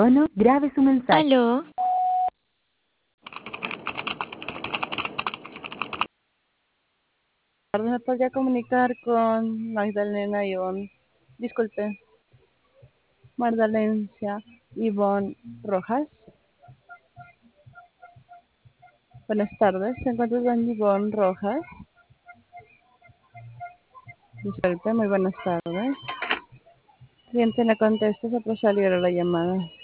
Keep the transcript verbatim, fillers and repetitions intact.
tono, grabe su mensaje. Aló, ¿Me podría comunicar con Magdalena Ivonne? Disculpe, Magdalencia Ivonne Rojas. Buenas tardes, ¿se encuentra don Ivonne Rojas? Disculpe, muy buenas tardes. Cliente no contesta, se procedió la llamada.